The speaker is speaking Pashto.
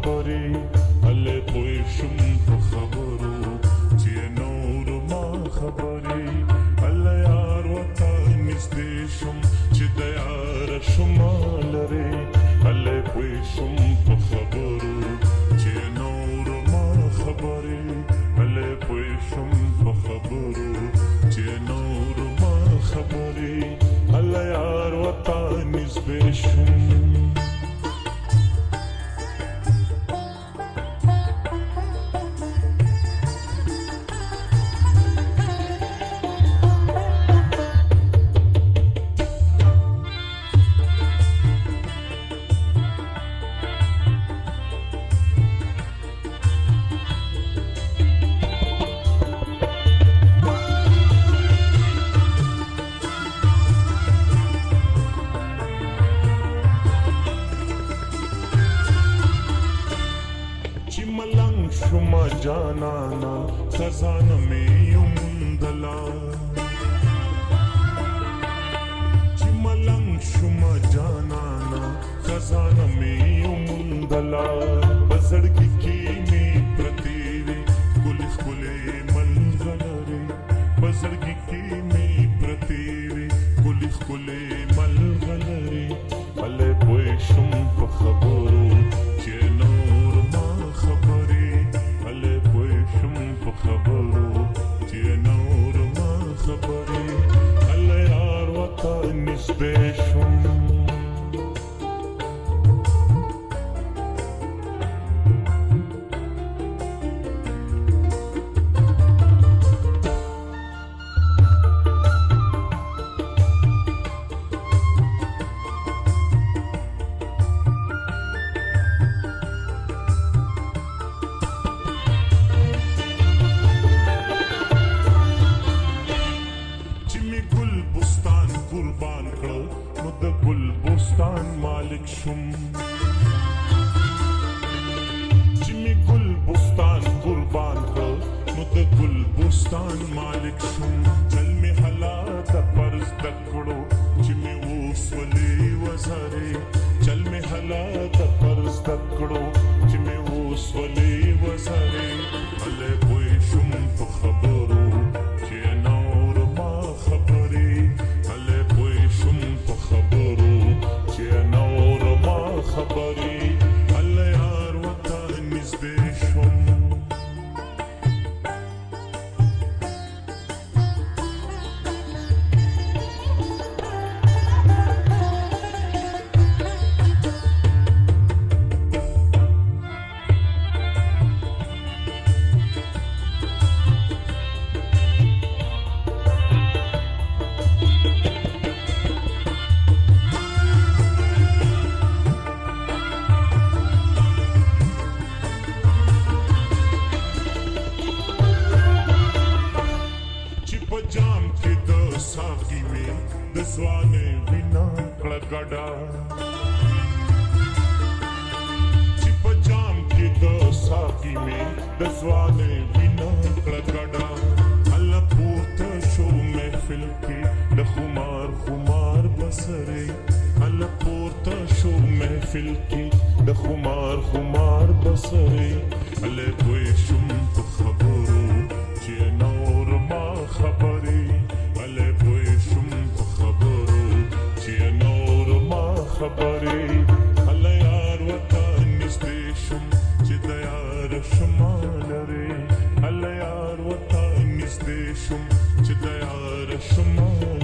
خبرې هله پوه شم په خبرو چې نور ما خبرې هله یار ورته نږدې شم چې د یار شما لرې هله پوه شم په خبرو چې نور ما خبرې هله پوه شم په خبرو چې نور ما خبرې هله یار ورته نږدې شم شما جانانا خزانه می یومندلا چې ملنګ شما جانانا خزانه می یومندلا بزړګي کې می پرتی وي ګل خلې ملغلري بزړګي کې می پرتی وي ګل خلې ملغلري هله پوه شم په خبرو چې نور ما خبرې خبرو چې نور ما خبرې هله یار ورته نږدې شم مالک شم چې می ګل بوستان قربان کړ نو د ګل بوستان مالک شم چل می حالات پرز دکړو چې می وسولې وزارې چل می حالات پرز دکړو چې می وسولې وزارې هله پوه شم په خبرو چې نور ما خبرې هله پوه شم په خبرو چې نور ما خبرې هله یار ورته نږدې شم جام کې د ساقي مې د ځوانې وینا کړه ګډه چې په جام کې د ساقي مې د ځوانې وینا کړه ګډه هله پورته شو محفل کې د خمار خمار بسرې هله پورته شو محفل کې د خمار خمار بسرې هله پوه شم په خبرو چې نور ما خبرې هله پوه شم په خبرو چې نور ما خبرې هله یار ورته نږدې شم چې د یار شما لرې هله یار ورته نږدې شم چې د یار شما